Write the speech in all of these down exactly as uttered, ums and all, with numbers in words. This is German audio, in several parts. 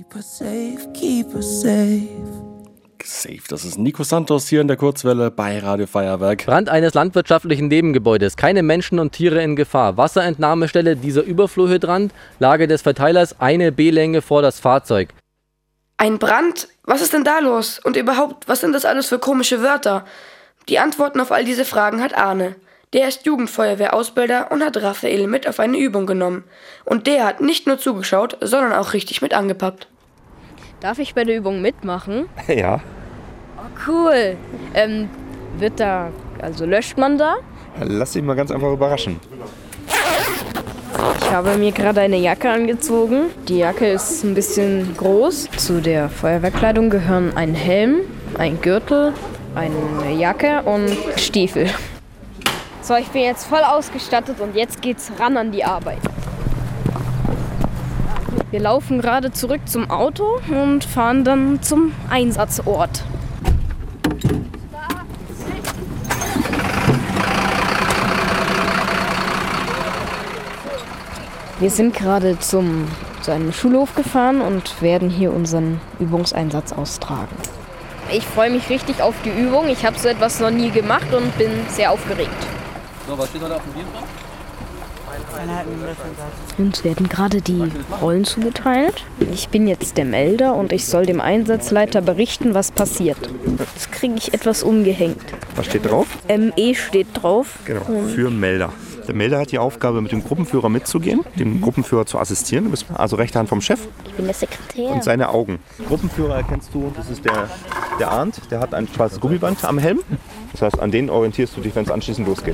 Keep us safe, keep us safe. Safe, das ist Nico Santos hier in der Kurzwelle bei Radio Feuerwerk. Brand eines landwirtschaftlichen Nebengebäudes, keine Menschen und Tiere in Gefahr. Wasserentnahmestelle dieser Überflurhydrant, Lage des Verteilers eine B-Länge vor das Fahrzeug. Ein Brand? Was ist denn da los? Und überhaupt, was sind das alles für komische Wörter? Die Antworten auf all diese Fragen hat Arne. Der ist Jugendfeuerwehrausbilder und hat Raphael mit auf eine Übung genommen. Und der hat nicht nur zugeschaut, sondern auch richtig mit angepackt. Darf ich bei der Übung mitmachen? Ja. Oh, cool. Ähm, wird da, also löscht man da? Lass dich mal ganz einfach überraschen. Ich habe mir gerade eine Jacke angezogen. Die Jacke ist ein bisschen groß. Zu der Feuerwehrkleidung gehören ein Helm, ein Gürtel, eine Jacke und Stiefel. So, ich bin jetzt voll ausgestattet und jetzt geht's ran an die Arbeit. Wir laufen gerade zurück zum Auto und fahren dann zum Einsatzort. Wir sind gerade zum, zu einem Schulhof gefahren und werden hier unseren Übungseinsatz austragen. Ich freue mich richtig auf die Übung. Ich habe so etwas noch nie gemacht und bin sehr aufgeregt. So, was steht heute auf dem Dienstplan? Uns werden gerade die Rollen zugeteilt. Ich bin jetzt der Melder und ich soll dem Einsatzleiter berichten, was passiert. Jetzt kriege ich etwas umgehängt. Was steht drauf? M E steht drauf. Genau, für Melder. Der Melder hat die Aufgabe, mit dem Gruppenführer mitzugehen, dem Gruppenführer zu assistieren. Du bist also rechte Hand vom Chef. Ich bin der Sekretär. Und seine Augen. Gruppenführer erkennst du, das ist der, der Arndt, der hat ein schwarzes Gummiband am Helm. Das heißt, an den orientierst du dich, wenn es anschließend losgeht.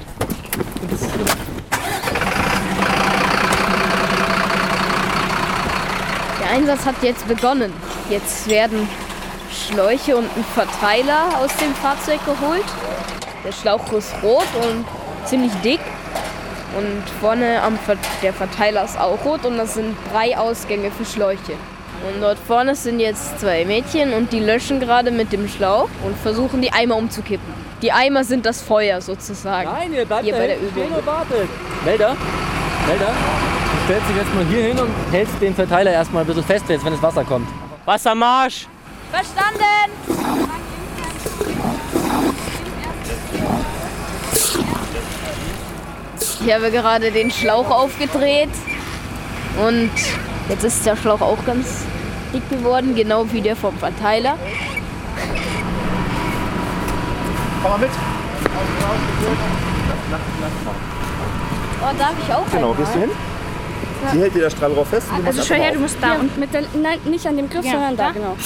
Der Einsatz hat jetzt begonnen. Jetzt werden Schläuche und ein Verteiler aus dem Fahrzeug geholt. Der Schlauch ist rot und ziemlich dick. Und vorne am Ver- der Verteiler ist auch rot und das sind drei Ausgänge für Schläuche. Und dort vorne sind jetzt zwei Mädchen und die löschen gerade mit dem Schlauch und versuchen die Eimer umzukippen. Die Eimer sind das Feuer sozusagen. Nein, ihr bleibt hier da bei der hinten Übung. stehen und wartet. Melder, Melder, du stellst dich jetzt mal hier hin und hältst den Verteiler erstmal ein bisschen fest, jetzt, wenn das Wasser kommt. Wassermarsch! Verstanden! Ich habe gerade den Schlauch aufgedreht und jetzt ist der Schlauch auch ganz dick geworden, genau wie der vom Verteiler. Komm mal mit. Oh, darf ich auch Genau, einmal? gehst du hin? Sie hält dir das Strahlrohr fest. Und du Also machst schau her, einfach du auf. musst da und mit der, nein, nicht an dem Griff, sondern da, genau.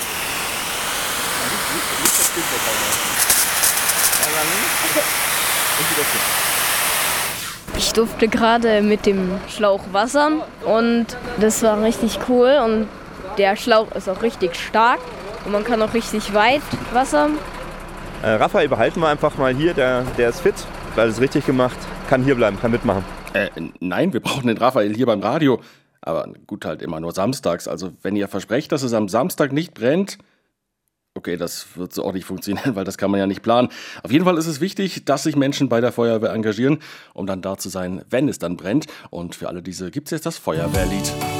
Ich durfte gerade mit dem Schlauch wassern und das war richtig cool und der Schlauch ist auch richtig stark und man kann auch richtig weit wassern. Äh, Raphael, behalten wir einfach mal hier, der, der ist fit, hat alles richtig gemacht, kann hier bleiben, kann mitmachen. Äh, nein, wir brauchen den Raphael hier beim Radio. Aber gut, halt immer nur samstags. Also wenn ihr versprecht, dass es am Samstag nicht brennt, okay, das wird so auch nicht funktionieren, weil das kann man ja nicht planen. Auf jeden Fall ist es wichtig, dass sich Menschen bei der Feuerwehr engagieren, um dann da zu sein, wenn es dann brennt. Und für alle diese gibt es jetzt das Feuerwehrlied.